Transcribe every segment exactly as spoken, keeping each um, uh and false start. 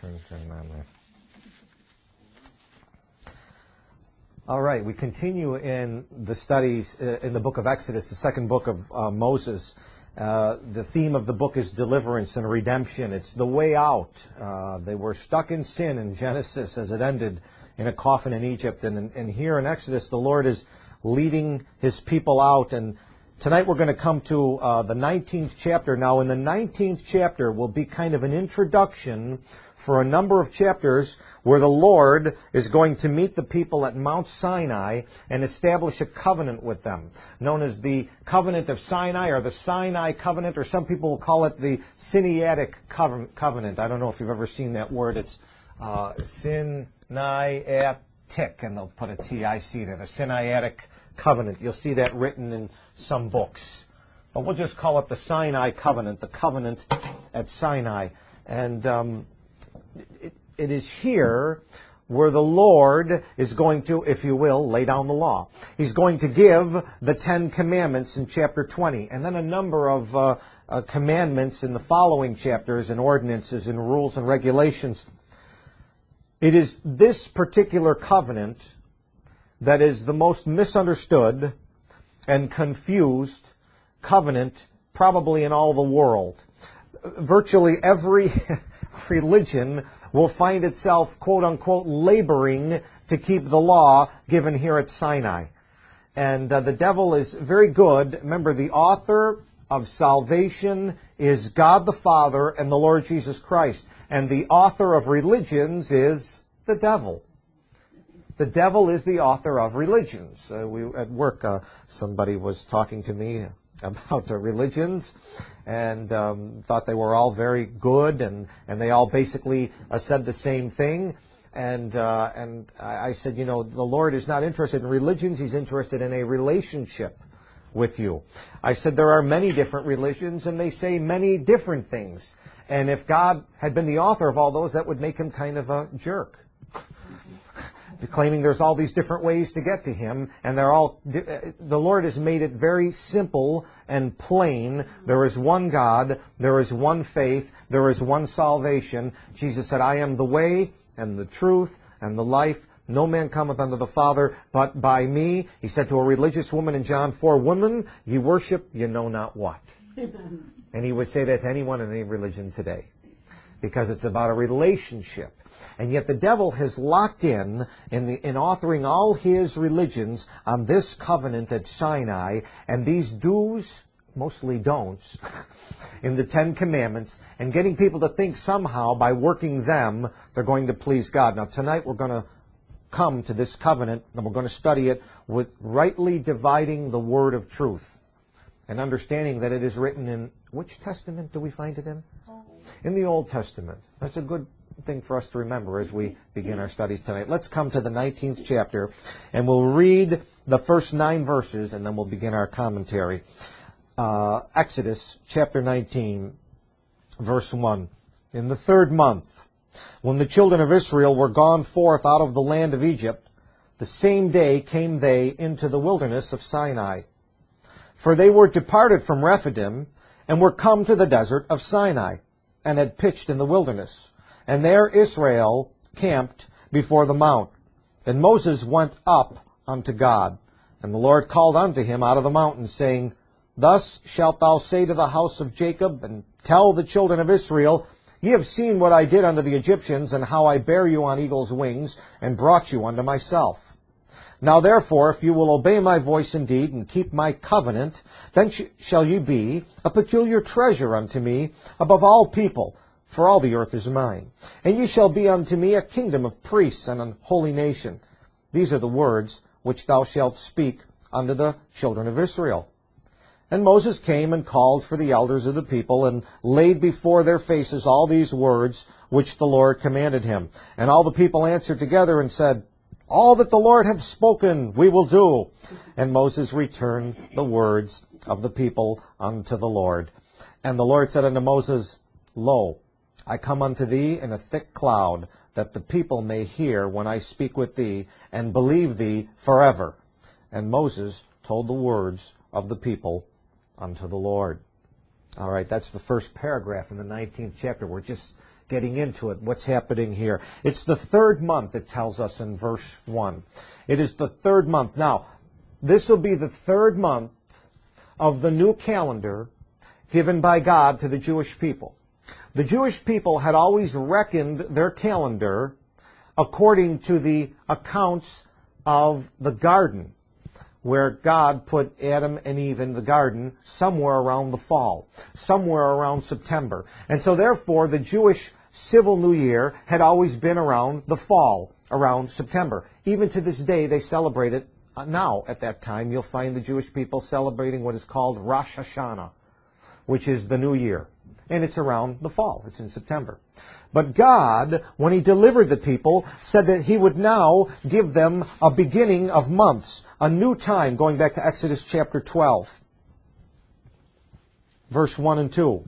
turn, turn on there. All right, we continue in the studies uh, in the book of Exodus, the second book of uh, Moses. Uh, the theme of the book is deliverance and redemption. It's the way out. Uh, they were stuck in sin in Genesis as it ended in a coffin in Egypt. And, and here in Exodus, the Lord is leading His people out. And tonight we're going to come to uh, the nineteenth chapter. Now, in the nineteenth chapter will be kind of an introduction for a number of chapters where the Lord is going to meet the people at Mount Sinai and establish a covenant with them, known as the Covenant of Sinai or the Sinai Covenant, or some people will call it the Sinaitic Covenant. I don't know if you've ever seen that word. It's uh, Sinaitic, and they'll put a T I C there, the Sinaitic Covenant. You'll see that written in some books. But we'll just call it the Sinai Covenant, the Covenant at Sinai. And um, it, it is here where the Lord is going to, if you will, lay down the law. He's going to give the Ten Commandments in chapter twenty, and then a number of uh, uh, commandments in the following chapters, and ordinances and rules and regulations. It is this particular covenant that is the most misunderstood and confused covenant probably in all the world. Virtually every religion will find itself, quote unquote, laboring to keep the law given here at Sinai. And uh, the devil is very good. Remember, the author of salvation is God the Father and the Lord Jesus Christ. And the author of religions is the devil. The devil is the author of religions. Uh, we at work, uh, somebody was talking to me about uh, religions, and um, thought they were all very good, and, and they all basically uh, said the same thing. And uh, and I, I said, you know, the Lord is not interested in religions. He's interested in a relationship with you. I said there are many different religions, and they say many different things. And if God had been the author of all those, that would make Him kind of a jerk. Claiming there's all these different ways to get to Him, and they're all, the Lord has made it very simple and plain. There is one God, there is one faith, there is one salvation. Jesus said, I am the way and the truth and the life. No man cometh unto the Father but by me. He said to a religious woman in John four, Woman, ye worship you know not what. And He would say that to anyone in any religion today, because it's about a relationship. And yet the devil has locked in, in, the, in authoring all his religions on this covenant at Sinai, and these do's, mostly don'ts, in the Ten Commandments, and getting people to think somehow by working them, they're going to please God. Now tonight we're going to come to this covenant, and we're going to study it with rightly dividing the word of truth, and understanding that it is written in, which testament do we find it in? In the Old Testament. That's a good thing for us to remember as we begin our studies tonight. Let's come to the nineteenth chapter, and we'll read the first nine verses, and then we'll begin our commentary. Uh, Exodus chapter nineteen, verse one. In the third month, when the children of Israel were gone forth out of the land of Egypt, the same day came they into the wilderness of Sinai. For they were departed from Rephidim, and were come to the desert of Sinai, and had pitched in the wilderness. And there Israel camped before the mount. And Moses went up unto God. And the Lord called unto him out of the mountain, saying, Thus shalt thou say to the house of Jacob, and tell the children of Israel, Ye have seen what I did unto the Egyptians, and how I bare you on eagle's wings, and brought you unto myself. Now therefore, if you will obey my voice indeed, and keep my covenant, then sh- shall ye be a peculiar treasure unto me above all people, for all the earth is mine. And ye shall be unto me a kingdom of priests and an holy nation. These are the words which thou shalt speak unto the children of Israel. And Moses came and called for the elders of the people, and laid before their faces all these words which the Lord commanded him. And all the people answered together and said, All that the Lord hath spoken we will do. And Moses returned the words of the people unto the Lord. And the Lord said unto Moses, Lo, I come unto thee in a thick cloud, that the people may hear when I speak with thee, and believe thee forever. And Moses told the words of the people unto the Lord. All right, that's the first paragraph in the nineteenth chapter. We're just getting into it. What's happening here? It's the third month, it tells us in verse one. It is the third month. Now, this will be the third month of the new calendar given by God to the Jewish people. The Jewish people had always reckoned their calendar according to the accounts of the garden, where God put Adam and Eve in the garden somewhere around the fall, somewhere around September. And so therefore the Jewish civil New Year had always been around the fall, around September. Even to this day they celebrate it now. At that time you'll find the Jewish people celebrating what is called Rosh Hashanah, which is the New Year. And it's around the fall. It's in September. But God, when He delivered the people, said that He would now give them a beginning of months, a new time, going back to Exodus chapter twelve, verse one and two.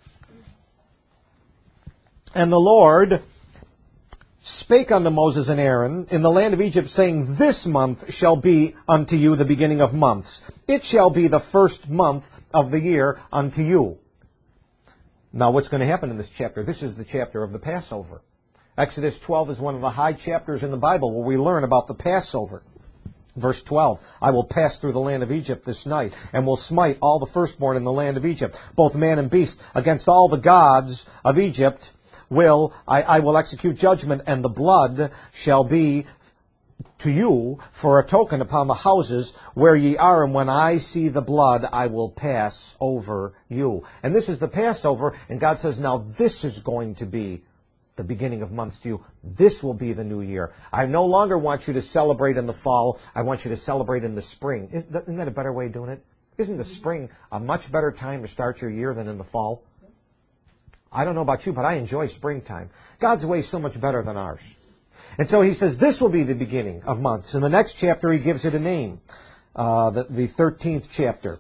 And the Lord spake unto Moses and Aaron in the land of Egypt, saying, This month shall be unto you the beginning of months. It shall be the first month of the year unto you. Now, what's going to happen in this chapter? This is the chapter of the Passover. Exodus twelve is one of the high chapters in the Bible where we learn about the Passover. Verse twelve, I will pass through the land of Egypt this night, and will smite all the firstborn in the land of Egypt, both man and beast. Against all the gods of Egypt will I, I will execute judgment, and the blood shall be to you for a token upon the houses where ye are, and when I see the blood, I will pass over you. And this is the Passover, and God says, now this is going to be the beginning of months to you. This will be the new year. I no longer want you to celebrate in the fall. I want you to celebrate in the spring. Isn't that a better way of doing it? Isn't the spring a much better time to start your year than in the fall? I don't know about you, but I enjoy springtime. God's way is so much better than ours. And so He says this will be the beginning of months. In the next chapter He gives it a name, uh, the, the thirteenth chapter.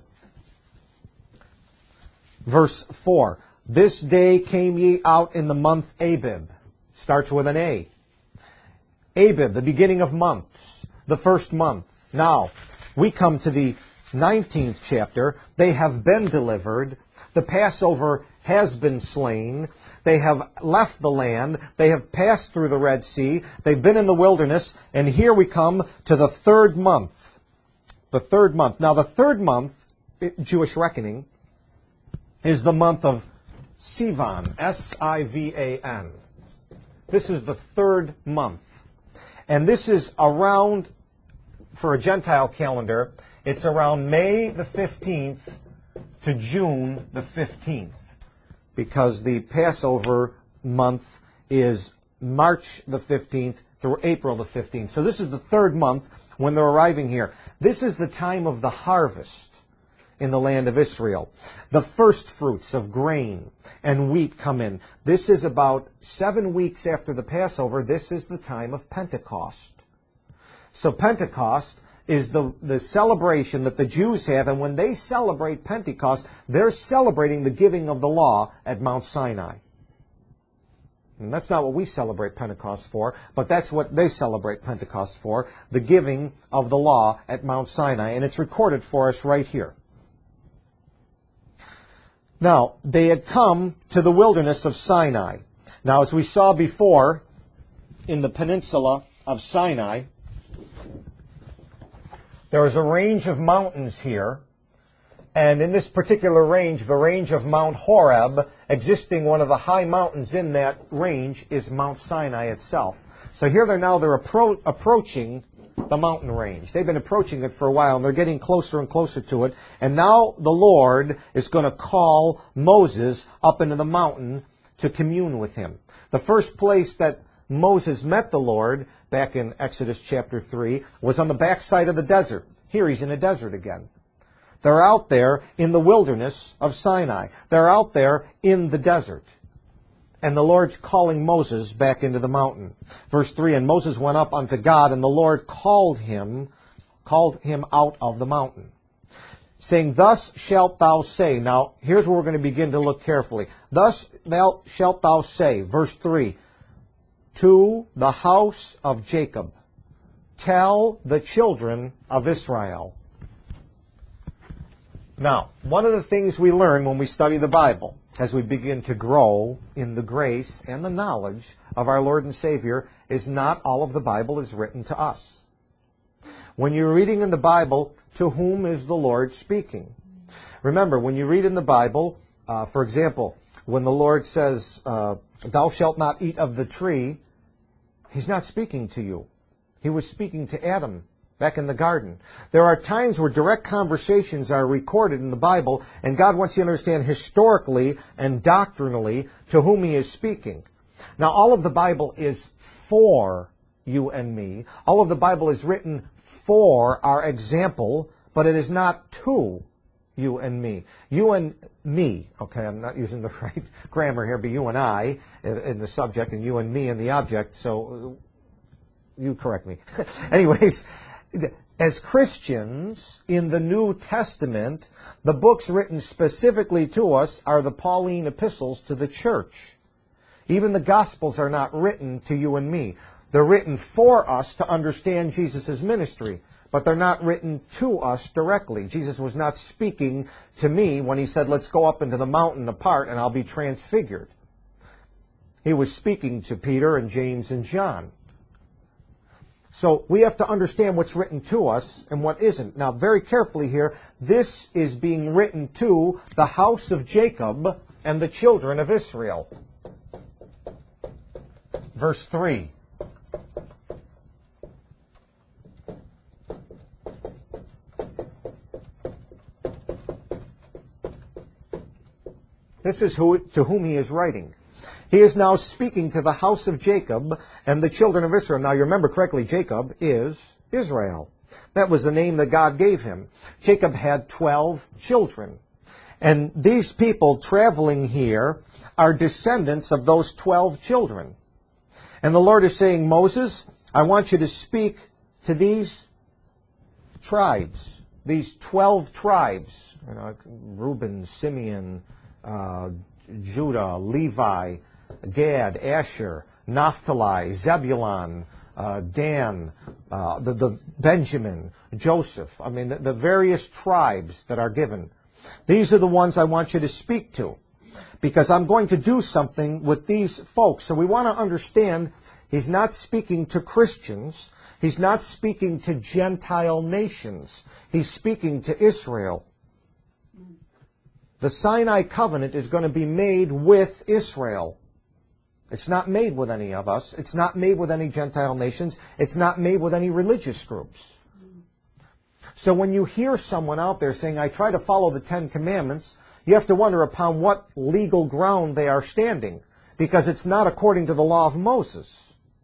Verse four. This day came ye out in the month Abib. Starts with an A. Abib, the beginning of months, the first month. Now, we come to the nineteenth chapter. They have been delivered. The Passover has been slain. They have left the land. They have passed through the Red Sea. They've been in the wilderness. And here we come to the third month. The third month. Now, the third month, Jewish reckoning, is the month of Sivan. S I V A N. This is the third month. And this is around, for a Gentile calendar, it's around May the fifteenth to June the fifteenth. Because the Passover month is March the fifteenth through April the fifteenth. So this is the third month when they're arriving here. This is the time of the harvest in the land of Israel. The first fruits of grain and wheat come in. This is about seven weeks after the Passover. This is the time of Pentecost. So Pentecost is the, the celebration that the Jews have, and when they celebrate Pentecost, they're celebrating the giving of the law at Mount Sinai. And that's not what we celebrate Pentecost for, but that's what they celebrate Pentecost for, the giving of the law at Mount Sinai, and it's recorded for us right here. Now, they had come to the wilderness of Sinai. Now, as we saw before, in the peninsula of Sinai, there is a range of mountains here, and in this particular range, the range of Mount Horeb, existing one of the high mountains in that range is Mount Sinai itself. So here they're now they're appro- approaching the mountain range. They've been approaching it for a while, and they're getting closer and closer to it. And now the Lord is going to call Moses up into the mountain to commune with Him. The first place that Moses met the Lord, back in Exodus chapter three, was on the backside of the desert. Here He's in a desert again. They're out there in the wilderness of Sinai. They're out there in the desert. And the Lord's calling Moses back into the mountain. Verse three, and Moses went up unto God, and the Lord called him, called him out of the mountain, saying, Thus shalt thou say. Now, here's where we're going to begin to look carefully. Thus thou shalt thou say, verse three, to the house of Jacob, tell the children of Israel. Now, one of the things we learn when we study the Bible as we begin to grow in the grace and the knowledge of our Lord and Savior is not all of the Bible is written to us. When you're reading in the Bible, to whom is the Lord speaking? Remember, when you read in the Bible, uh, for example, when the Lord says, uh, thou shalt not eat of the tree, He's not speaking to you. He was speaking to Adam back in the garden. There are times where direct conversations are recorded in the Bible, and God wants you to understand historically and doctrinally to whom He is speaking. Now, all of the Bible is for you and me. All of the Bible is written for our example, but it is not to you and me. You and me, okay, I'm not using the right grammar here, but you and I in the subject and you and me in the object, so you correct me. Anyways, as Christians in the New Testament, the books written specifically to us are the Pauline epistles to the church. Even the Gospels are not written to you and me. They're written for us to understand Jesus' ministry, but they're not written to us directly. Jesus was not speaking to me when He said, let's go up into the mountain apart and I'll be transfigured. He was speaking to Peter and James and John. So we have to understand what's written to us and what isn't. Now, very carefully here, this is being written to the house of Jacob and the children of Israel. Verse three. This is who, to whom he is writing. He is now speaking to the house of Jacob and the children of Israel. Now, you remember correctly, Jacob is Israel. That was the name that God gave him. Jacob had twelve children. And these people traveling here are descendants of those twelve children. And the Lord is saying, Moses, I want you to speak to these tribes, these twelve tribes, you know, Reuben, Simeon, uh, Judah, Levi, Gad, Asher, Naphtali, Zebulun, uh, Dan, uh, the, the Benjamin, Joseph. I mean, the, the various tribes that are given. These are the ones I want you to speak to, because I'm going to do something with these folks. So we want to understand He's not speaking to Christians. He's not speaking to Gentile nations. He's speaking to Israel. The Sinai covenant is going to be made with Israel. It's not made with any of us. It's not made with any Gentile nations. It's not made with any religious groups. So when you hear someone out there saying, I try to follow the Ten Commandments, you have to wonder upon what legal ground they are standing, because it's not according to the law of Moses.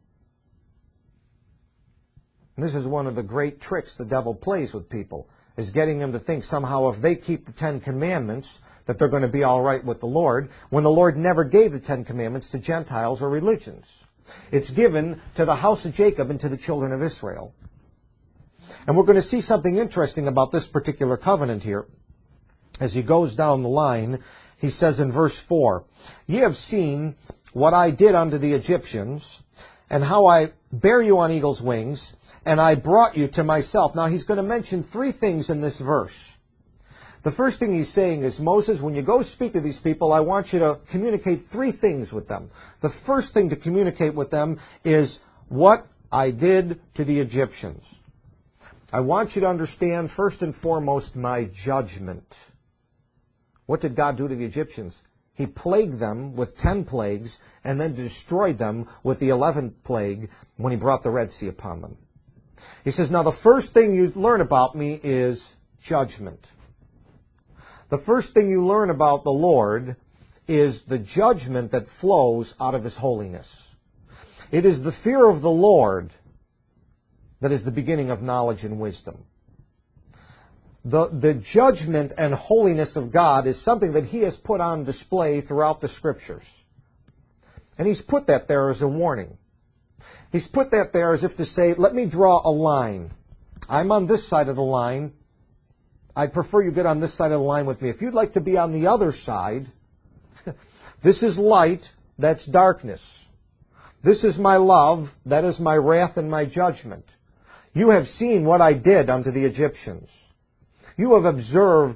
And this is one of the great tricks the devil plays with people, is getting them to think somehow if they keep the Ten Commandments that they're going to be all right with the Lord, when the Lord never gave the Ten Commandments to Gentiles or religions. It's given to the house of Jacob and to the children of Israel. And we're going to see something interesting about this particular covenant here. As he goes down the line, he says in verse four, Ye have seen what I did unto the Egyptians, and how I bare you on eagle's wings, and I brought you to myself. Now he's going to mention three things in this verse. The first thing he's saying is, Moses, when you go speak to these people, I want you to communicate three things with them. The first thing to communicate with them is what I did to the Egyptians. I want you to understand, first and foremost, my judgment. What did God do to the Egyptians? He plagued them with ten plagues and then destroyed them with the eleventh plague when He brought the Red Sea upon them. He says, now the first thing you learn about me is judgment. The first thing you learn about the Lord is the judgment that flows out of His holiness. It is the fear of the Lord that is the beginning of knowledge and wisdom. The, the judgment and holiness of God is something that He has put on display throughout the Scriptures. And He's put that there as a warning. He's put that there as if to say, let me draw a line. I'm on this side of the line. I'd prefer you get on this side of the line with me. If you'd like to be on the other side, this is light, that's darkness. This is my love, that is my wrath and my judgment. You have seen what I did unto the Egyptians. You have observed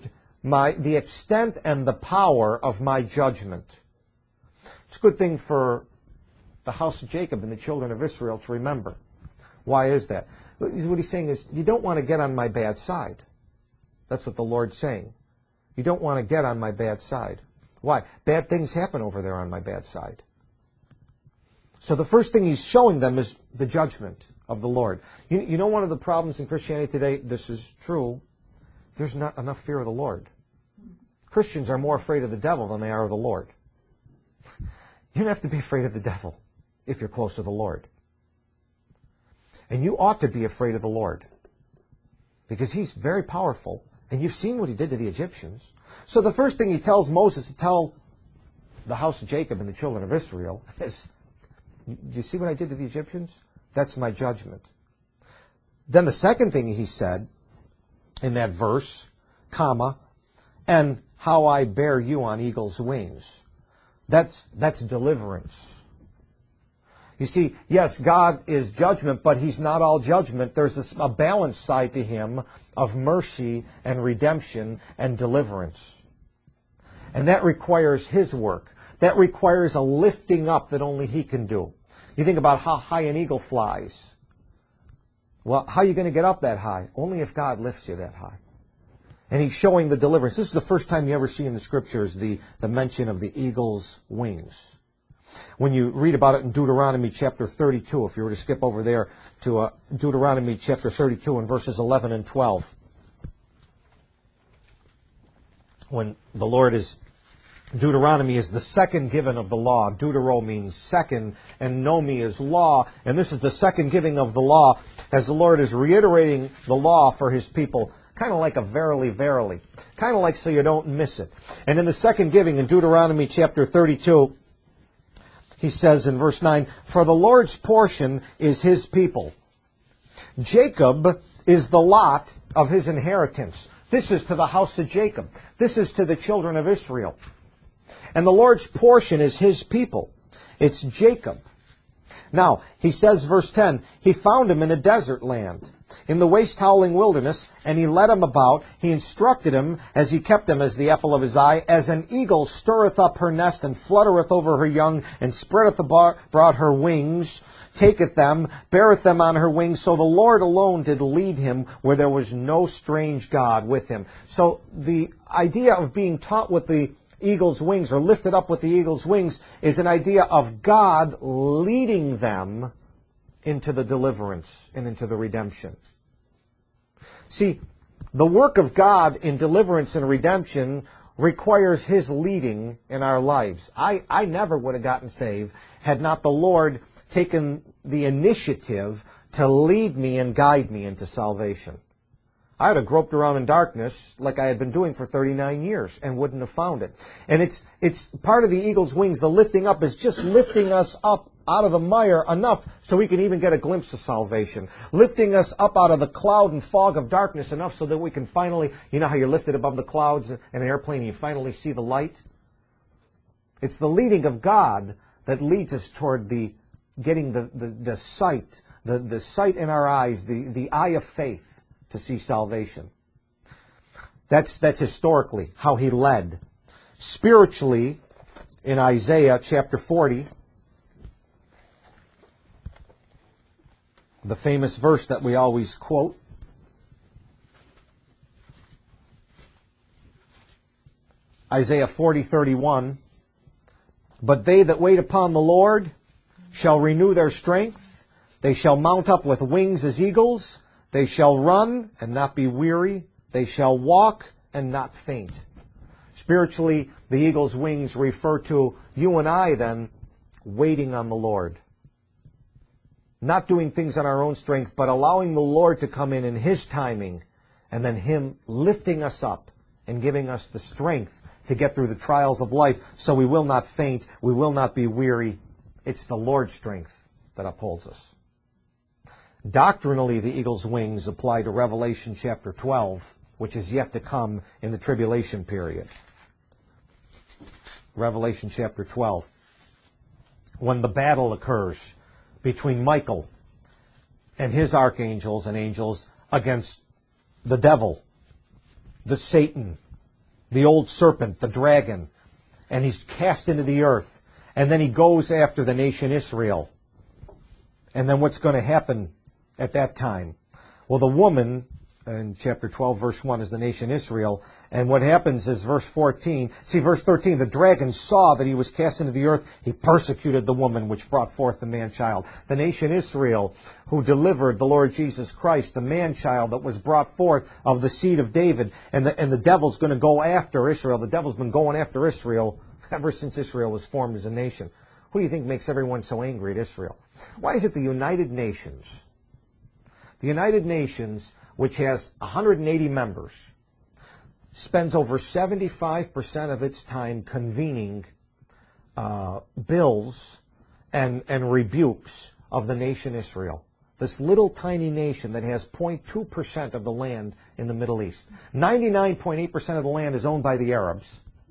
my, the extent and the power of my judgment. It's a good thing for the house of Jacob and the children of Israel to remember. Why is that? What he's saying is, you don't want to get on my bad side. That's what the Lord's saying. You don't want to get on my bad side. Why? Bad things happen over there on my bad side. So the first thing he's showing them is the judgment of the Lord. You, you know one of the problems in Christianity today, this is true, there's not enough fear of the Lord. Christians are more afraid of the devil than they are of the Lord. You don't have to be afraid of the devil if you're close to the Lord. And you ought to be afraid of the Lord, because he's very powerful, and you've seen what he did to the Egyptians. So the first thing he tells Moses to tell the house of Jacob and the children of Israel is, do you see what I did to the Egyptians? That's my judgment. Then the second thing he said in that verse, comma, and how I bear you on eagle's wings. That's, that's deliverance. You see, yes, God is judgment, but he's not all judgment. There's a, a balanced side to him of mercy and redemption and deliverance. And that requires his work. That requires a lifting up that only he can do. You think about how high an eagle flies. Well, how are you going to get up that high? Only if God lifts you that high. And he's showing the deliverance. This is the first time you ever see in the Scriptures the, the mention of the eagle's wings. When you read about it in Deuteronomy chapter thirty-two, if you were to skip over there to uh, Deuteronomy chapter thirty-two and verses eleven and twelve, when the Lord is, Deuteronomy is the second given of the law. Deutero means second, and nomi is law, and this is the second giving of the law, as the Lord is reiterating the law for his people, kind of like a verily, verily, kind of like so you don't miss it. And in the second giving, in Deuteronomy chapter thirty-two, he says in verse nine, for the Lord's portion is his people. Jacob is the lot of his inheritance. This is to the house of Jacob. This is to the children of Israel. And the Lord's portion is his people. It's Jacob. Now, he says, verse ten, he found him in a desert land, in the waste howling wilderness, and he led him about. He instructed him as he kept him as the apple of his eye, as an eagle stirreth up her nest, and fluttereth over her young, and spreadeth abroad her wings, taketh them, beareth them on her wings. So the Lord alone did lead him, where there was no strange God with him. So the idea of being taught with the eagle's wings, or lifted up with the eagle's wings, is an idea of God leading them into the deliverance and into the redemption. See, the work of God in deliverance and redemption requires his leading in our lives. I, I never would have gotten saved had not the Lord taken the initiative to lead me and guide me into salvation. I would have groped around in darkness like I had been doing for thirty-nine years and wouldn't have found it. And it's it's part of the eagle's wings. The lifting up is just lifting us up out of the mire enough so we can even get a glimpse of salvation. Lifting us up out of the cloud and fog of darkness enough so that we can finally, you know how you're lifted above the clouds in an airplane and you finally see the light? It's the leading of God that leads us toward the getting the, the, the sight, the, the sight in our eyes, the, the eye of faith, to see salvation. That's, that's historically how he led. Spiritually, in Isaiah chapter forty, the famous verse that we always quote, Isaiah forty thirty-one, but they that wait upon the Lord shall renew their strength. They shall mount up with wings as eagles. They shall run and not be weary. They shall walk and not faint. Spiritually, the eagle's wings refer to you and I then waiting on the Lord. Not doing things on our own strength, but allowing the Lord to come in in his timing, and then him lifting us up and giving us the strength to get through the trials of life so we will not faint, we will not be weary. It's the Lord's strength that upholds us. Doctrinally, the eagle's wings apply to Revelation chapter twelve, which is yet to come in the tribulation period. Revelation chapter twelve. When the battle occurs between Michael and his archangels and angels against the devil, the Satan, the old serpent, the dragon, and he's cast into the earth. And then he goes after the nation Israel. And then what's going to happen at that time? Well, the woman in chapter twelve, verse one, is the nation Israel. And what happens is verse fourteen. See, verse thirteen, the dragon saw that he was cast into the earth. He persecuted the woman which brought forth the man-child. The nation Israel, who delivered the Lord Jesus Christ, the man-child that was brought forth of the seed of David. And the, and the devil's going to go after Israel. The devil's been going after Israel ever since Israel was formed as a nation. Who do you think makes everyone so angry at Israel? Why is it the United Nations, the United Nations, which has one hundred eighty members, spends over seventy-five percent of its time convening uh, bills and, and rebukes of the nation Israel? This little tiny nation that has zero point two percent of the land in the Middle East. ninety-nine point eight percent of the land is owned by the Arabs.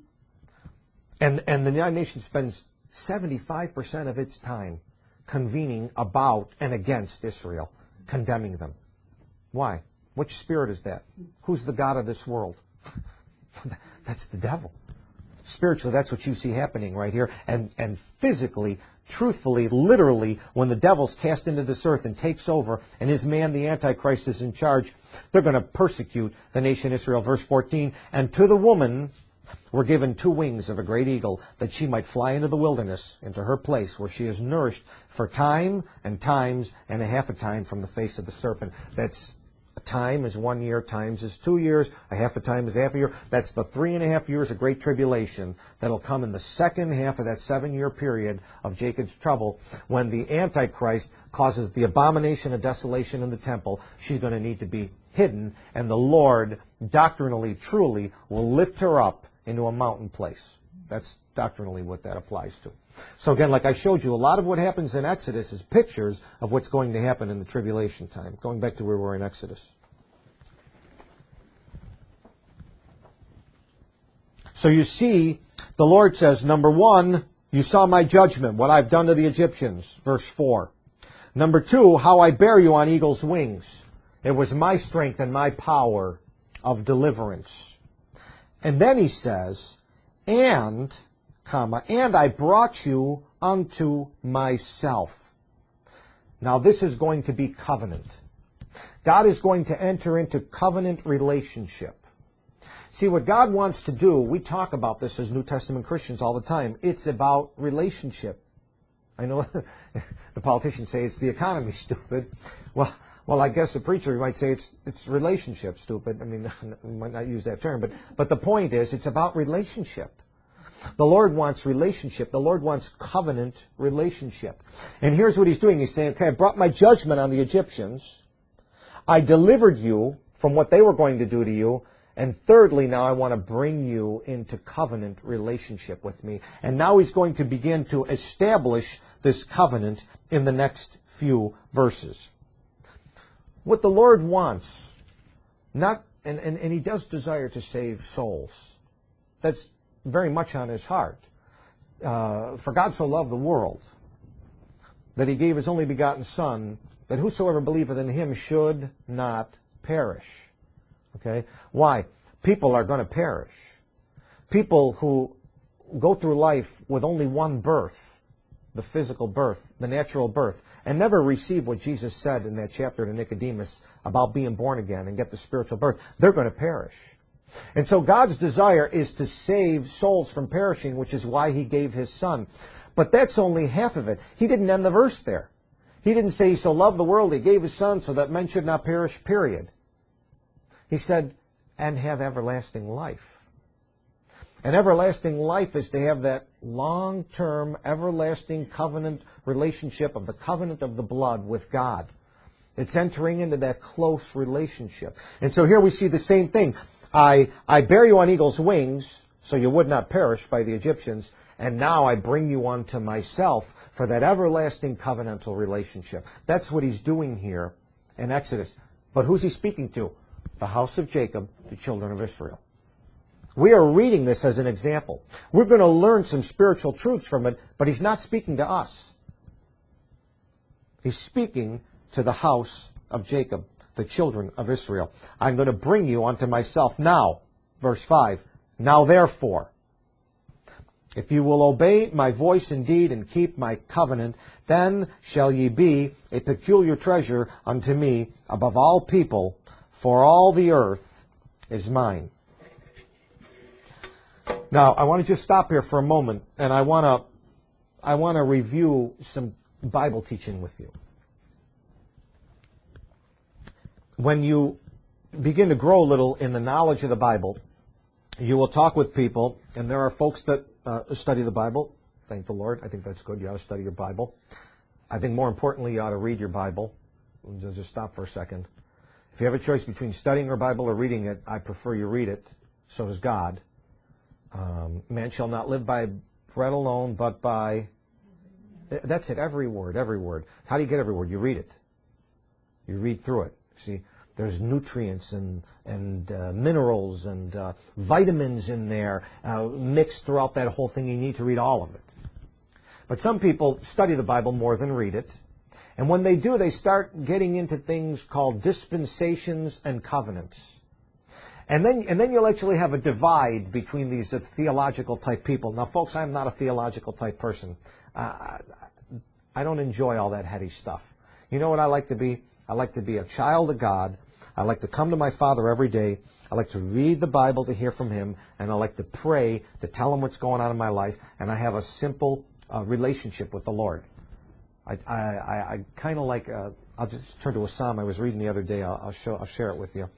And, and the United Nations spends seventy-five percent of its time convening about and against Israel, condemning them. Why? Which spirit is that? Who's the god of this world? That's the devil. Spiritually, that's what you see happening right here. And, and physically, truthfully, literally, when the devil's cast into this earth and takes over, and his man, the Antichrist, is in charge, they're going to persecute the nation Israel. Verse fourteen, and to the woman were given two wings of a great eagle, that she might fly into the wilderness, into her place, where she is nourished for time and times and a half a time from the face of the serpent. That's a time is one year, times is two years, a half a time is half a year. That's the three and a half years of great tribulation that'll come in the second half of that seven-year period of Jacob's trouble, when the Antichrist causes the abomination of desolation in the temple. She's going to need to be hidden, and the Lord, doctrinally, truly, will lift her up into a mountain place. That's doctrinally what that applies to. So again, like I showed you, a lot of what happens in Exodus is pictures of what's going to happen in the tribulation time. Going back to where we were in Exodus. So you see, the Lord says, number one, you saw my judgment, what I've done to the Egyptians, verse four. Number two, how I bear you on eagle's wings. It was my strength and my power of deliverance. And then he says, and, comma, and I brought you unto myself. Now this is going to be covenant. God is going to enter into covenant relationship. See, what God wants to do, we talk about this as New Testament Christians all the time. It's about relationship. I know the politicians say it's the economy, stupid. Well, well, I guess a preacher might say it's it's relationship, stupid. I mean, I might not use that term, but but the point is, it's about relationship. The Lord wants relationship. The Lord wants covenant relationship. And here's what He's doing. He's saying, okay, I brought my judgment on the Egyptians. I delivered you from what they were going to do to you. And thirdly, now I want to bring you into covenant relationship with me. And now He's going to begin to establish this covenant in the next few verses. What the Lord wants, not, and, and, and He does desire to save souls. That's very much on His heart. Uh, for God so loved the world that He gave His only begotten Son, that whosoever believeth in Him should not perish. Okay? Why? People are going to perish. People who go through life with only one birth, the physical birth, the natural birth, and never receive what Jesus said in that chapter to Nicodemus about being born again and get the spiritual birth, they're going to perish. And so God's desire is to save souls from perishing, which is why He gave His Son. But that's only half of it. He didn't end the verse there. He didn't say He so loved the world, He gave His Son so that men should not perish, period. He said, and have everlasting life. And everlasting life is to have that long-term, everlasting covenant relationship of the covenant of the blood with God. It's entering into that close relationship. And so here we see the same thing. I, I bear you on eagle's wings, so you would not perish by the Egyptians, and now I bring you unto myself for that everlasting covenantal relationship. That's what He's doing here in Exodus. But who's He speaking to? The house of Jacob, the children of Israel. We are reading this as an example. We're going to learn some spiritual truths from it, but He's not speaking to us. He's speaking to the house of Jacob, the children of Israel. I'm going to bring you unto myself now, verse five. Now therefore, if you will obey my voice indeed and keep my covenant, then shall ye be a peculiar treasure unto me above all people, for all the earth is mine. Now, I want to just stop here for a moment, and I want to I want to review some Bible teaching with you. When you begin to grow a little in the knowledge of the Bible, you will talk with people, and there are folks that uh, study the Bible. Thank the Lord. I think that's good. You ought to study your Bible. I think more importantly, you ought to read your Bible. Just just stop for a second. If you have a choice between studying your Bible or reading it, I prefer you read it. So does God. Um, man shall not live by bread alone, but by... That's it, every word, every word. How do you get every word? You read it. You read through it. See, there's nutrients and, and uh, minerals and uh, vitamins in there uh, mixed throughout that whole thing. You need to read all of it. But some people study the Bible more than read it. And when they do, they start getting into things called dispensations and covenants. And then, and then you'll actually have a divide between these uh, theological type people. Now, folks, I'm not a theological type person. Uh, I don't enjoy all that heady stuff. You know what I like to be? I like to be a child of God. I like to come to my Father every day. I like to read the Bible to hear from Him. And I like to pray to tell Him what's going on in my life. And I have a simple uh, relationship with the Lord. I, I, I, I kind of like, uh, I'll just turn to a psalm I was reading the other day. I'll, I'll, show, I'll share it with you.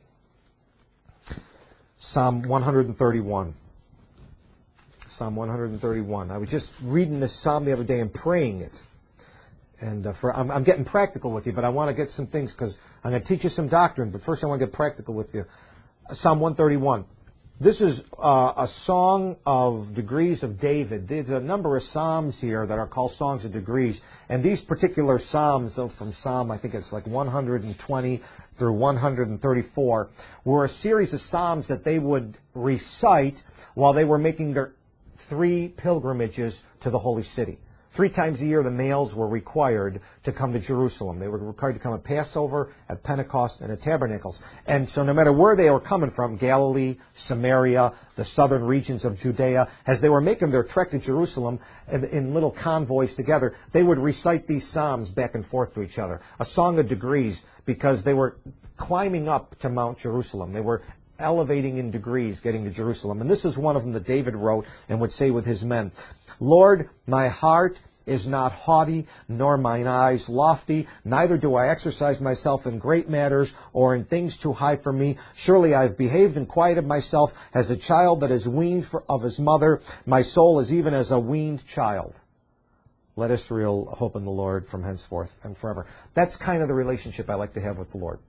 Psalm one thirty-one. Psalm one thirty-one. I was just reading this psalm the other day and praying it. And uh, for I'm, I'm getting practical with you, but I want to get some things because I'm going to teach you some doctrine. But first I want to get practical with you. Psalm one thirty-one. This is uh, a song of degrees of David. There's a number of psalms here that are called songs of degrees. And these particular psalms, so from Psalm, I think it's like one twenty through one thirty-four, were a series of psalms that they would recite while they were making their three pilgrimages to the holy city. Three times a year, the males were required to come to Jerusalem. They were required to come at Passover, at Pentecost, and at Tabernacles. And so no matter where they were coming from, Galilee, Samaria, the southern regions of Judea, as they were making their trek to Jerusalem in, in little convoys together, they would recite these psalms back and forth to each other. A song of degrees, because they were climbing up to Mount Jerusalem. They were elevating in degrees, getting to Jerusalem. And this is one of them that David wrote and would say with his men, Lord, my heart is not haughty, nor mine eyes lofty, neither do I exercise myself in great matters or in things too high for me. Surely I have behaved and quieted myself as a child that is weaned for, of his mother. My soul is even as a weaned child. Let Israel hope in the Lord from henceforth and forever. That's kind of the relationship I like to have with the Lord.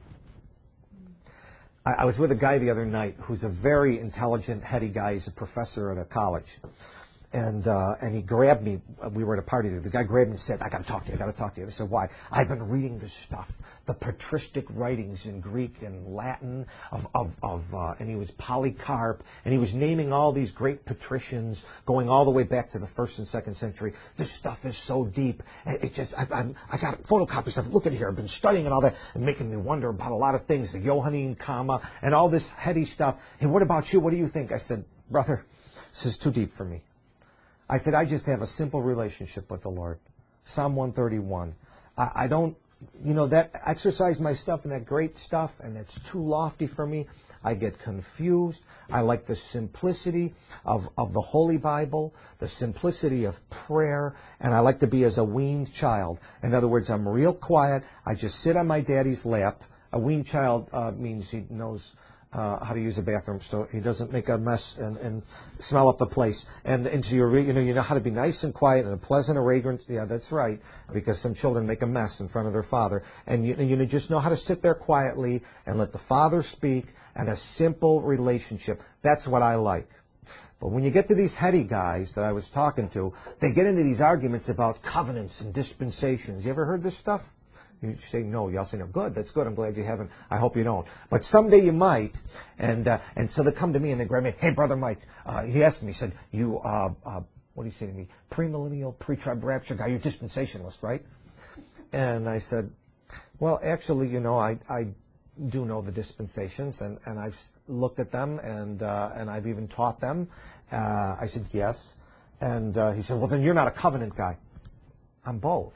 I, I was with a guy the other night who's a very intelligent, heady guy. He's a professor at a college. And uh, and he grabbed me. We were at a party. The guy grabbed me and said, I got to talk to you. I got to talk to you. I said, why? I've been reading this stuff, the patristic writings in Greek and Latin of, of, of uh, and he was Polycarp, and he was naming all these great patricians going all the way back to the first and second century. This stuff is so deep. It just, I, I'm, I got photocopies of it. Look at here. I've been studying and all that and making me wonder about a lot of things, the Johannine comma and all this heady stuff. Hey, what about you? What do you think? I said, brother, this is too deep for me. I said, I just have a simple relationship with the Lord. Psalm one thirty-one. I, I don't, you know, that exercise my stuff and that great stuff, and it's too lofty for me. I get confused. I like the simplicity of, of the Holy Bible, the simplicity of prayer, and I like to be as a weaned child. In other words, I'm real quiet. I just sit on my daddy's lap. A weaned child uh, means he knows Uh, how to use a bathroom so he doesn't make a mess and, and smell up the place. And, and so you're, you know, you know how to be nice and quiet and a pleasant arrogant. Yeah, that's right, because some children make a mess in front of their father. And you, you just know how to sit there quietly and let the Father speak, and a simple relationship. That's what I like. But when you get to these heady guys that I was talking to, they get into these arguments about covenants and dispensations. You ever heard this stuff? You say no. Y'all say no. Good. That's good. I'm glad you haven't. I hope you don't. But someday you might. And uh, and so they come to me and they grab me. Hey, Brother Mike. Uh, he asked me. He said, you, uh, uh, what do you say to me? Premillennial, pre-trib rapture guy. You're dispensationalist, right? And I said, well, actually, you know, I, I do know the dispensations, and, and I've looked at them, and uh, and I've even taught them. Uh, I said, yes. And uh, he said, well, then you're not a covenant guy. I'm both.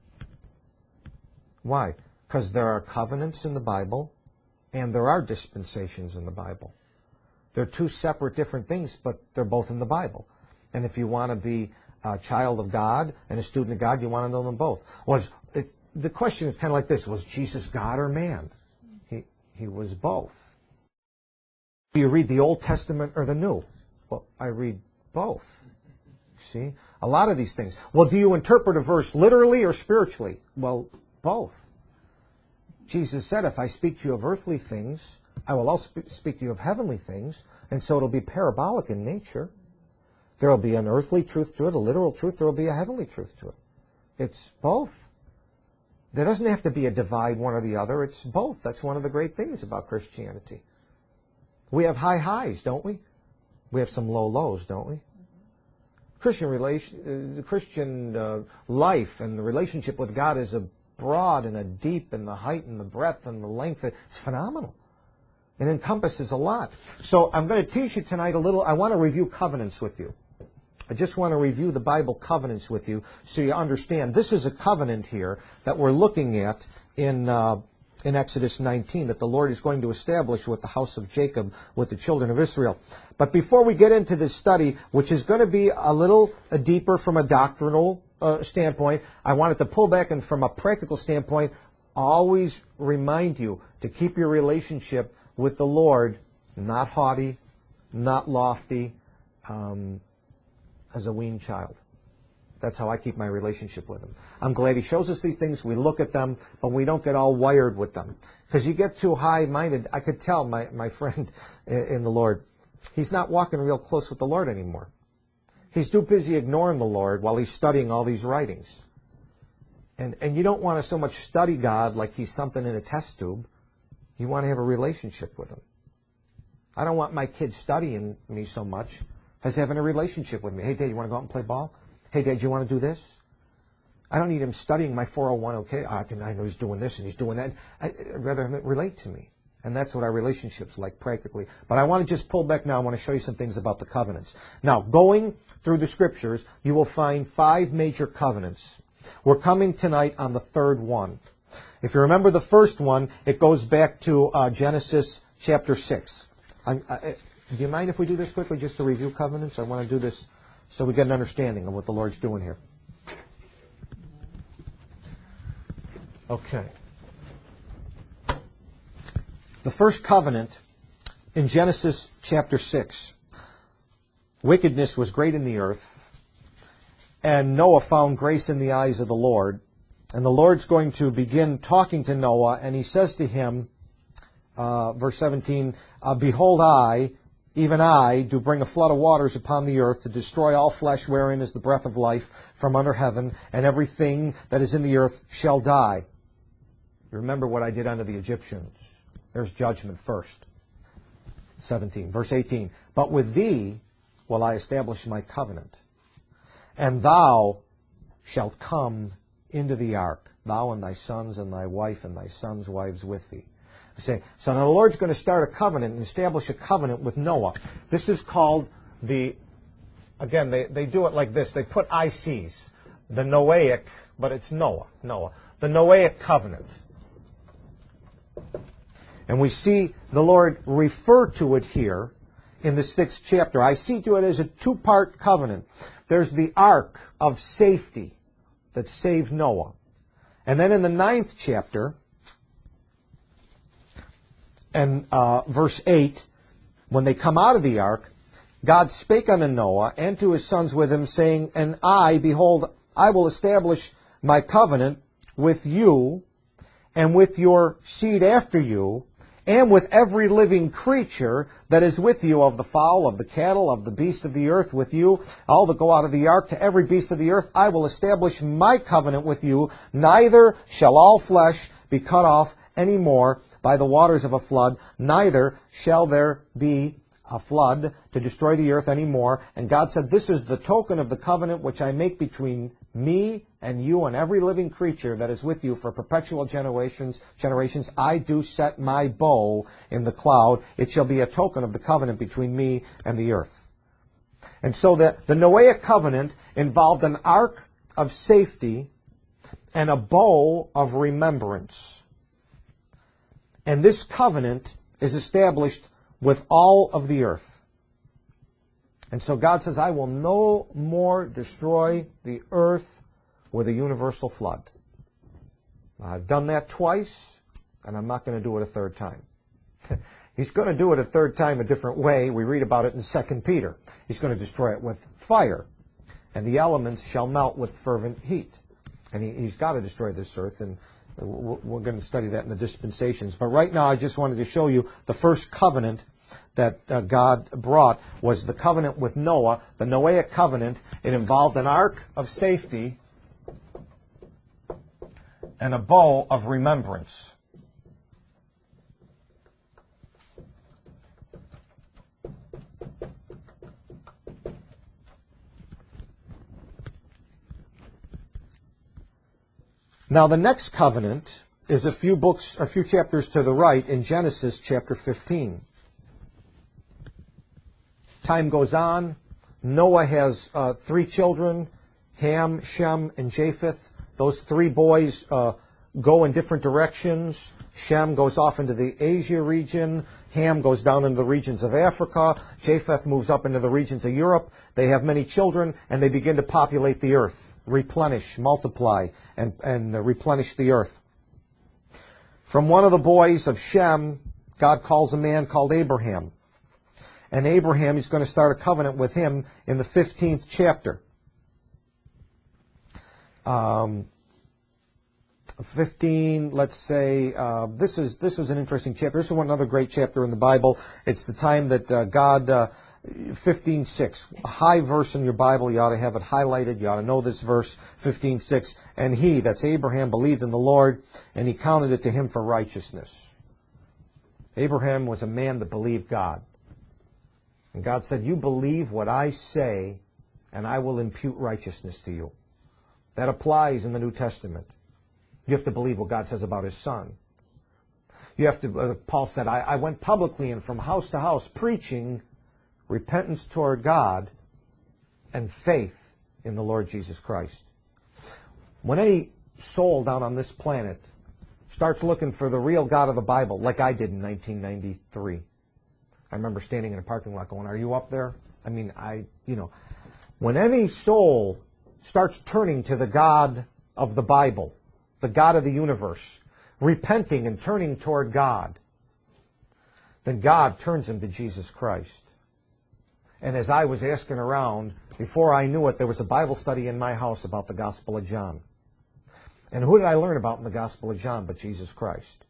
Why? Because there are covenants in the Bible, and there are dispensations in the Bible. They're two separate different things, but they're both in the Bible. And if you want to be a child of God and a student of God, you want to know them both. Was it, the question is kind of like this: was Jesus God or man? He he was both. Do you read the Old Testament or the New? Well, I read both. See, a lot of these things. Well, do you interpret a verse literally or spiritually? Well, both. Jesus said, if I speak to you of earthly things, I will also speak to you of heavenly things, and so it'll be parabolic in nature. There will be an earthly truth to it, a literal truth. There will be a heavenly truth to it. It's both. There doesn't have to be a divide, one or the other. It's both. That's one of the great things about Christianity. We have high highs, don't we? We have some low lows, don't we? Christian relation, uh, Christian uh, life and the relationship with God is a broad and a deep, and the height and the breadth and the length. It's phenomenal. It encompasses a lot. So I'm going to teach you tonight a little. I want to review covenants with you. I just want to review the Bible covenants with you so you understand. This is a covenant here that we're looking at in uh, in Exodus nineteen that the Lord is going to establish with the house of Jacob, with the children of Israel. But before we get into this study, which is going to be a little uh, deeper from a doctrinal uh, standpoint, I wanted to pull back and from a practical standpoint, always remind you to keep your relationship with the Lord not haughty, not lofty, um, as a weaned child. That's how I keep my relationship with Him. I'm glad He shows us these things. We look at them, but we don't get all wired with them. Because you get too high-minded. I could tell my, my friend in the Lord, he's not walking real close with the Lord anymore. He's too busy ignoring the Lord while he's studying all these writings. And, and you don't want to so much study God like He's something in a test tube. You want to have a relationship with Him. I don't want my kids studying me so much as having a relationship with me. Hey, Dad, you want to go out and play ball? Hey, Dad, you want to do this? I don't need him studying my four oh one k. I, can, I know he's doing this and he's doing that. I, I'd rather him relate to me. And that's what our relationship's like practically. But I want to just pull back now. I want to show you some things about the covenants. Now, going through the Scriptures, you will find five major covenants. We're coming tonight on the third one. If you remember the first one, it goes back to uh, Genesis chapter six. I, I, do you mind if we do this quickly, just to review covenants? I want to do this so we get an understanding of what the Lord's doing here. Okay. The first covenant in Genesis chapter six. Wickedness was great in the earth, and Noah found grace in the eyes of the Lord. And the Lord's going to begin talking to Noah, and He says to him, uh, verse seventeen, uh, Behold, I, even I, do bring a flood of waters upon the earth to destroy all flesh wherein is the breath of life from under heaven, and everything that is in the earth shall die. Remember what I did unto the Egyptians. There's judgment first. seventeen. Verse eighteen. But with thee will I establish my covenant, and thou shalt come into the ark, thou and thy sons and thy wife and thy sons' wives with thee. I say, so now the Lord's going to start a covenant and establish a covenant with Noah. This is called the, again, they, they do it like this. They put I Cs, the Noahic, but it's Noah, Noah. The Noahic covenant. And we see the Lord refer to it here in the sixth chapter. I see to it as a two-part covenant. There's the ark of safety that saved Noah. And then in the ninth chapter, and uh, verse eight, when they come out of the ark, God spake unto Noah and to his sons with him, saying, And I, behold, I will establish my covenant with you and with your seed after you, and with every living creature that is with you, of the fowl, of the cattle, of the beasts of the earth with you, all that go out of the ark, to every beast of the earth, I will establish my covenant with you. Neither shall all flesh be cut off any more by the waters of a flood, neither shall there be a flood to destroy the earth any more. And God said, This is the token of the covenant which I make between me and you and every living creature that is with you for perpetual generations, generations, I do set my bow in the cloud. It shall be a token of the covenant between me and the earth. And so the, the Noahic covenant involved an ark of safety and a bow of remembrance. And this covenant is established with all of the earth. And so God says, I will no more destroy the earth with a universal flood. I've done that twice, and I'm not going to do it a third time. He's going to do it a third time a different way. We read about it in Second Peter. He's going to destroy it with fire, and the elements shall melt with fervent heat. And he, he's got to destroy this earth, and we're going to study that in the dispensations. But right now I just wanted to show you the first covenant that uh, God brought was the covenant with Noah, the Noahic covenant. It involved an ark of safety and a bow of remembrance. Now the next covenant is a few books, a few chapters to the right in Genesis chapter fifteen. Time goes on. Noah has uh, three children, Ham, Shem, and Japheth. Those three boys uh, go in different directions. Shem goes off into the Asia region. Ham goes down into the regions of Africa. Japheth moves up into the regions of Europe. They have many children, and they begin to populate the earth, replenish, multiply, and, and uh, replenish the earth. From one of the boys of Shem, God calls a man called Abraham. And Abraham, he's going to start a covenant with him in the fifteenth chapter. Um, fifteen, let's say, uh, this is this is an interesting chapter. This is one another great chapter in the Bible. It's the time that uh, God, uh, fifteen six, a high verse in your Bible. You ought to have it highlighted. You ought to know this verse, fifteen six. And he, that's Abraham, believed in the Lord, and he counted it to him for righteousness. Abraham was a man that believed God. And God said, you believe what I say, and I will impute righteousness to you. That applies in the New Testament. You have to believe what God says about His Son. You have to, uh, Paul said, I, I went publicly and from house to house preaching repentance toward God and faith in the Lord Jesus Christ. When any soul down on this planet starts looking for the real God of the Bible, like I did in nineteen ninety-three, I remember standing in a parking lot going, are you up there? I mean, I, you know, when any soul starts turning to the God of the Bible, the God of the universe, repenting and turning toward God, then God turns him to Jesus Christ. And as I was asking around, before I knew it, there was a Bible study in my house about the Gospel of John. And who did I learn about in the Gospel of John but Jesus Christ?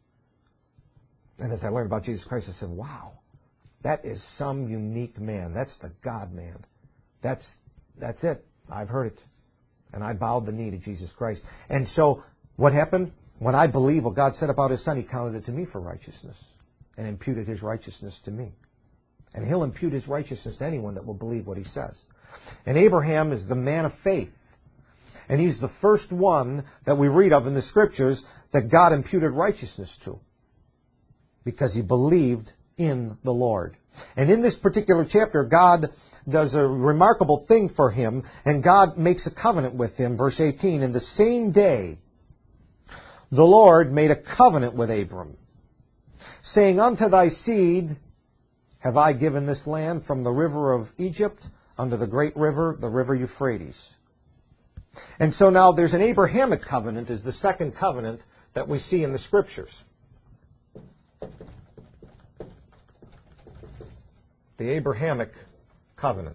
And as I learned about Jesus Christ, I said, wow. That is some unique man. That's the God-man. That's, that's it. I've heard it. And I bowed the knee to Jesus Christ. And so, what happened? When I believe what God said about His Son, He counted it to me for righteousness. And imputed His righteousness to me. And He'll impute His righteousness to anyone that will believe what He says. And Abraham is the man of faith. And he's the first one that we read of in the Scriptures that God imputed righteousness to. Because he believed in the Lord. And in this particular chapter, God does a remarkable thing for him, and God makes a covenant with him. Verse eighteen, in the same day, the Lord made a covenant with Abram, saying, unto thy seed have I given this land from the river of Egypt unto the great river, the river Euphrates. And so now there's an Abrahamic covenant, is the second covenant that we see in the Scriptures. The Abrahamic covenant.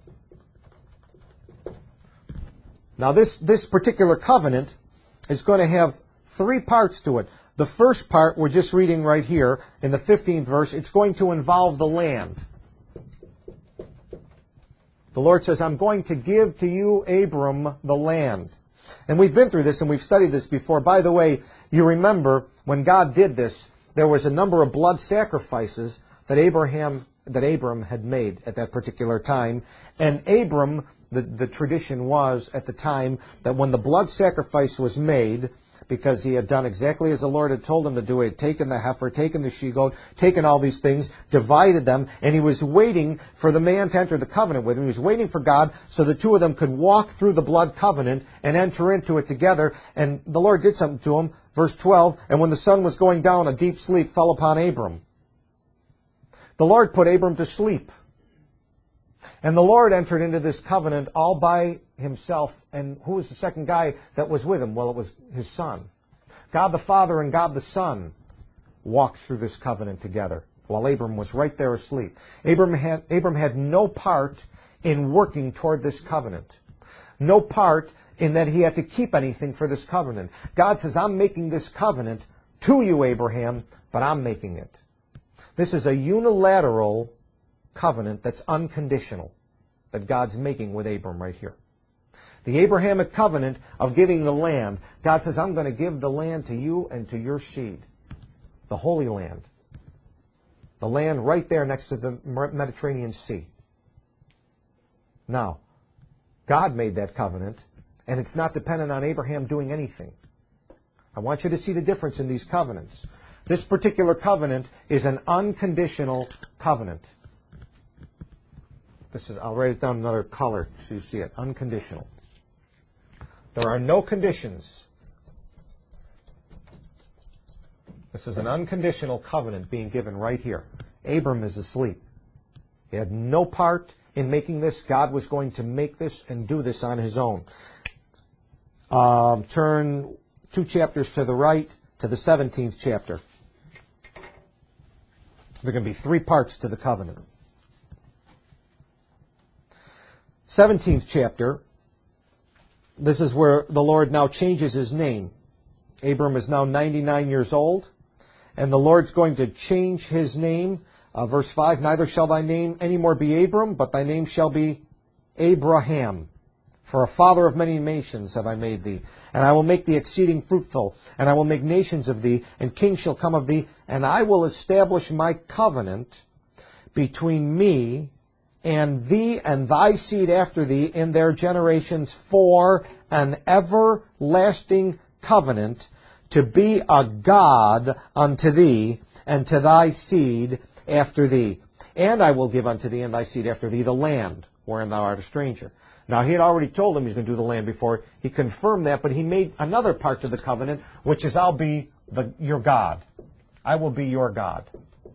Now this, this particular covenant is going to have three parts to it. The first part we're just reading right here in the fifteenth verse. It's going to involve the land. The Lord says, I'm going to give to you, Abram, the land. And we've been through this and we've studied this before. By the way, you remember when God did this, there was a number of blood sacrifices that Abraham that Abram had made at that particular time. And Abram, the, the tradition was at the time that when the blood sacrifice was made, because he had done exactly as the Lord had told him to do, he had taken the heifer, taken the she-goat, taken all these things, divided them, and he was waiting for the man to enter the covenant with him. He was waiting for God so the two of them could walk through the blood covenant and enter into it together. And the Lord did something to him. Verse twelve, and when the sun was going down, a deep sleep fell upon Abram. The Lord put Abram to sleep. And the Lord entered into this covenant all by himself. And who was the second guy that was with him? Well, it was his son. God the Father and God the Son walked through this covenant together while Abram was right there asleep. Abram had, Abram had no part in working toward this covenant. No part in that he had to keep anything for this covenant. God says, I'm making this covenant to you, Abraham, but I'm making it. This is a unilateral covenant that's unconditional that God's making with Abram right here. The Abrahamic covenant of giving the land. God says, I'm going to give the land to you and to your seed. The Holy Land. The land right there next to the Mediterranean Sea. Now, God made that covenant, and it's not dependent on Abraham doing anything. I want you to see the difference in these covenants. This particular covenant is an unconditional covenant. This is, I'll write it down in another color so you see it. Unconditional. There are no conditions. This is an unconditional covenant being given right here. Abram is asleep. He had no part in making this. God was going to make this and do this on his own. Um, turn two chapters to the right to the seventeenth chapter. There are going to be three parts to the covenant. seventeenth chapter, this is where the Lord now changes his name. Abram is now ninety-nine years old, and the Lord's going to change his name. Uh, verse five, neither shall thy name any more be Abram, but thy name shall be Abraham. For a father of many nations have I made thee. And I will make thee exceeding fruitful, and I will make nations of thee, and kings shall come of thee, and I will establish my covenant between me and thee and thy seed after thee in their generations for an everlasting covenant, to be a God unto thee and to thy seed after thee. And I will give unto thee and thy seed after thee the land wherein thou art a stranger. Now, he had already told him he was going to do the land before. He confirmed that, but he made another part to the covenant, which is, I'll be the, your God. I will be your God.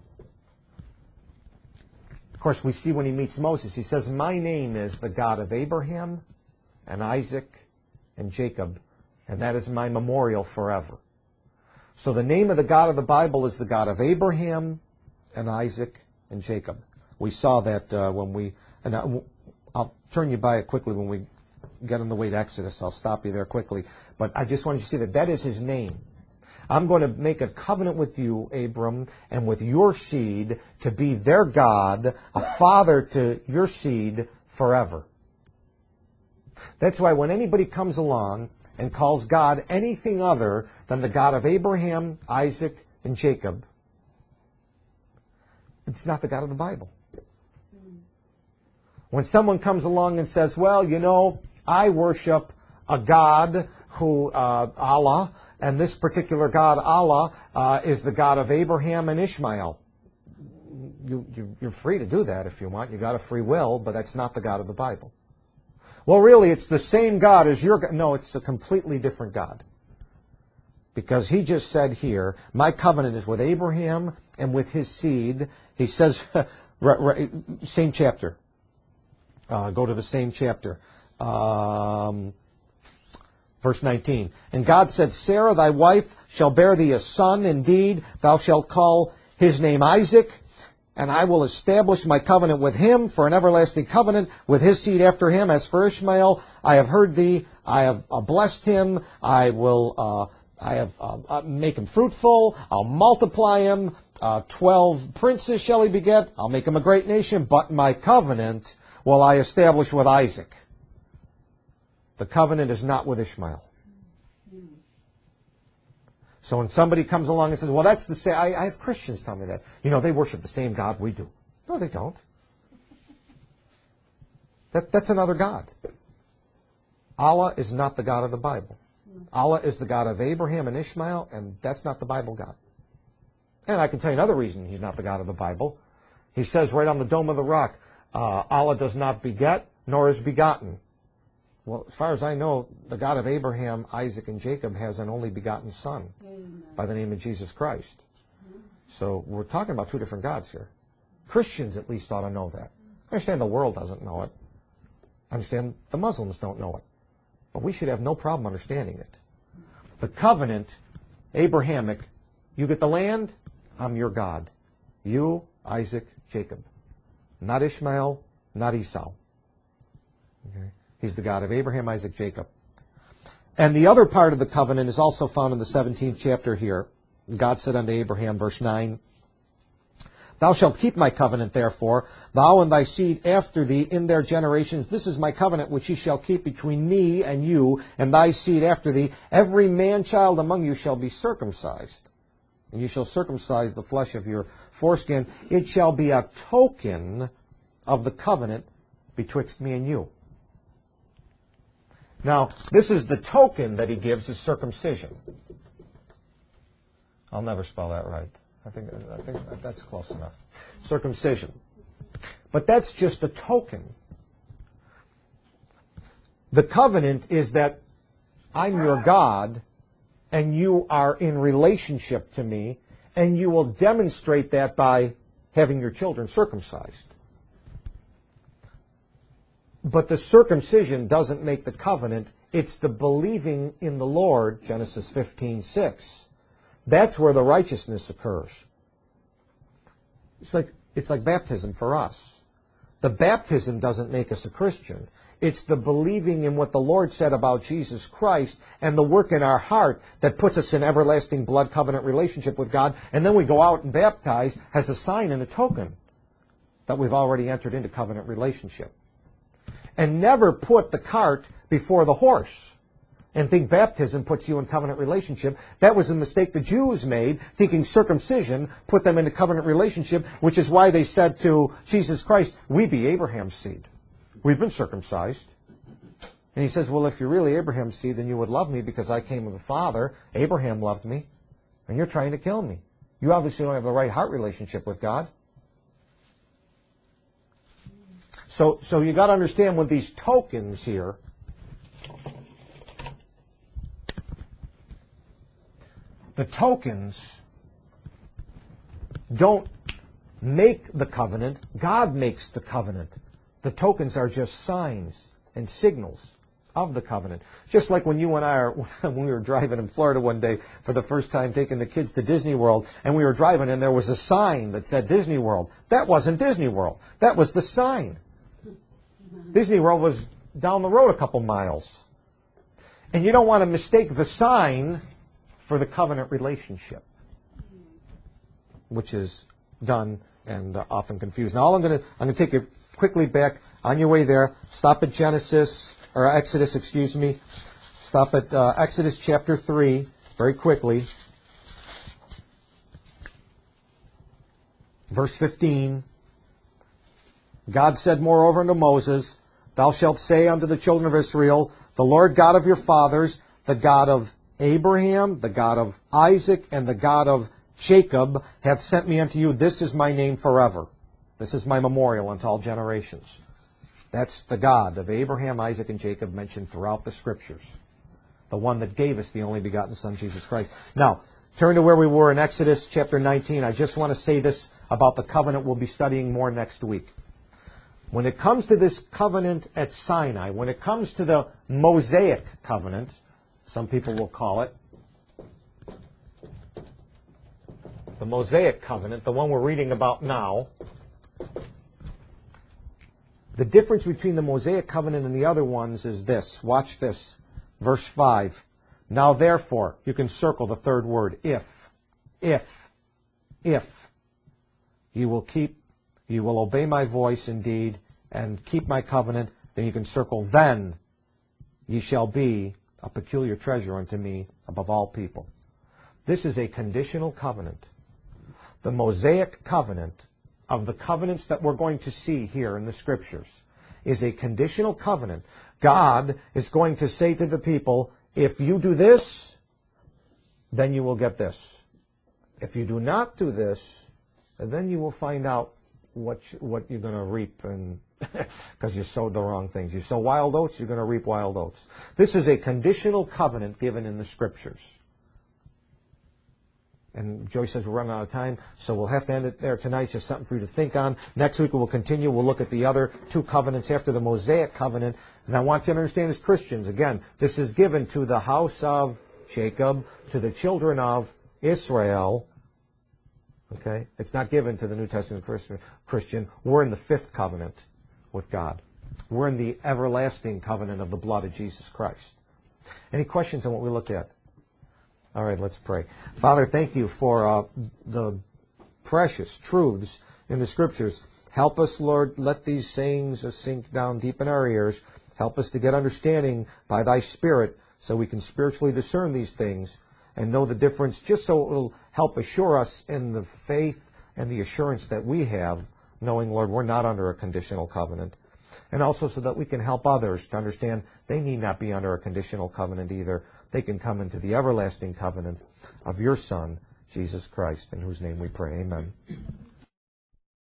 Of course, we see when he meets Moses, he says, my name is the God of Abraham and Isaac and Jacob, and that is my memorial forever. So the name of the God of the Bible is the God of Abraham and Isaac and Jacob. We saw that uh, when we... And I, I'll turn you by it quickly when we get on the way to Exodus. I'll stop you there quickly. But I just wanted you to see that that is his name. I'm going to make a covenant with you, Abram, and with your seed to be their God, a father to your seed forever. That's why when anybody comes along and calls God anything other than the God of Abraham, Isaac, and Jacob, it's not the God of the Bible. When someone comes along and says, well, you know, I worship a God who, uh, Allah, and this particular God, Allah, uh, is the God of Abraham and Ishmael. You, you, you're free to do that if you want. You've got a free will, but that's not the God of the Bible. Well, really, it's the same God as your God. No, it's a completely different God. Because he just said here, my covenant is with Abraham and with his seed. He says, same chapter. Uh, go to the same chapter. Um, verse nineteen. And God said, Sarah, thy wife, shall bear thee a son. Indeed, thou shalt call his name Isaac. And I will establish my covenant with him for an everlasting covenant with his seed after him. As for Ishmael, I have heard thee. I have uh, blessed him. I will uh, I have uh, uh, make him fruitful. I'll multiply him. Uh, Twelve princes shall he beget. I'll make him a great nation. But my covenant will I establish with Isaac. The covenant is not with Ishmael. So when somebody comes along and says, well, that's the same, I, I have Christians tell me that. You know, they worship the same God we do. No, they don't. That, that's another God. Allah is not the God of the Bible. Allah is the God of Abraham and Ishmael, and that's not the Bible God. And I can tell you another reason he's not the God of the Bible. He says right on the Dome of the Rock, uh, Allah does not beget, nor is begotten. Well, as far as I know, the God of Abraham, Isaac, and Jacob has an only begotten son Amen. By the name of Jesus Christ. So we're talking about two different gods here. Christians at least ought to know that. I understand the world doesn't know it. I understand the Muslims don't know it. But we should have no problem understanding it. The covenant, Abrahamic, you get the land, I'm your God. You, Isaac, Jacob. Not Ishmael, not Esau. Okay? He's the God of Abraham, Isaac, Jacob. And the other part of the covenant is also found in the seventeenth chapter here. God said unto Abraham, verse nine, Thou shalt keep my covenant, therefore, thou and thy seed after thee in their generations. This is my covenant which ye shall keep between me and you, and thy seed after thee. Every man-child among you shall be circumcised, and you shall circumcise the flesh of your foreskin. It shall be a token of the covenant betwixt me and you. Now, this is the token that he gives, is circumcision. I'll never spell that right. I think, I think that's close enough. Circumcision. But that's just a token. The covenant is that I'm your God, and you are in relationship to me, and you will demonstrate that by having your children circumcised. But the circumcision doesn't make the covenant. It's the believing in the Lord, Genesis fifteen six. That's where the righteousness occurs. It's like, it's like baptism for us. The baptism doesn't make us a Christian. It's the believing in what the Lord said about Jesus Christ and the work in our heart that puts us in everlasting blood covenant relationship with God. And then we go out and baptize as a sign and a token that we've already entered into covenant relationship. And never put the cart before the horse and think baptism puts you in covenant relationship. That was a mistake the Jews made, thinking circumcision put them into covenant relationship, which is why they said to Jesus Christ, we be Abraham's seed. We've been circumcised. And he says, well, if you're really Abraham's seed, then you would love me because I came of the Father. Abraham loved me, and you're trying to kill me. You obviously don't have the right heart relationship with God. So, so you got to understand with these tokens here, the tokens don't make the covenant. God makes the covenant. The tokens are just signs and signals of the covenant. Just like when you and I are, when we were driving in Florida one day for the first time taking the kids to Disney World, and we were driving and there was a sign that said Disney World. That wasn't Disney World. That was the sign. Disney World was down the road a couple miles. And you don't want to mistake the sign for the covenant relationship, which is done and uh, often confused. Now, all I'm going to I'm going to take you quickly back on your way there. Stop at Genesis or Exodus, excuse me. Stop at uh, Exodus chapter three very quickly, verse fifteen. God said moreover unto Moses, Thou shalt say unto the children of Israel, The Lord God of your fathers, the God of Abraham, the God of Isaac, and the God of Jacob hath sent me unto you. This is my name forever. This is my memorial unto all generations. That's the God of Abraham, Isaac, and Jacob mentioned throughout the Scriptures. The one that gave us the only begotten Son, Jesus Christ. Now, turn to where we were in Exodus chapter nineteen. I just want to say this about the covenant. We'll be studying more next week. When it comes to this covenant at Sinai, when it comes to the Mosaic covenant, some people will call it the Mosaic covenant, the one we're reading about now, the difference between the Mosaic covenant and the other ones is this. Watch this. Verse five. Now therefore, you can circle the third word, if, if, if you will keep, you will obey my voice indeed, and keep my covenant, then you can circle, then ye shall be a peculiar treasure unto me above all people. This is a conditional covenant. The Mosaic covenant of the covenants that we're going to see here in the Scriptures is a conditional covenant. God is going to say to the people, if you do this, then you will get this. If you do not do this, then you will find out what you, what you're going to reap, and because you sowed the wrong things. You sow wild oats, you're going to reap wild oats. This is a conditional covenant given in the Scriptures. And Joyce says we're running out of time, so we'll have to end it there tonight. It's just something for you to think on. Next week we'll continue. We'll look at the other two covenants after the Mosaic covenant. And I want you to understand as Christians, again, this is given to the house of Jacob, to the children of Israel. Okay? It's not given to the New Testament Christian. We're in the fifth covenant with God. We're in the everlasting covenant of the blood of Jesus Christ. Any questions on what we looked at? All right, let's pray. Father, thank you for uh, the precious truths in the Scriptures. Help us, Lord, let these sayings sink down deep in our ears. Help us to get understanding by Thy Spirit so we can spiritually discern these things and know the difference, just so it will help assure us in the faith and the assurance that we have, knowing, Lord, we're not under a conditional covenant. And also so that we can help others to understand they need not be under a conditional covenant either. They can come into the everlasting covenant of your Son, Jesus Christ, in whose name we pray. Amen.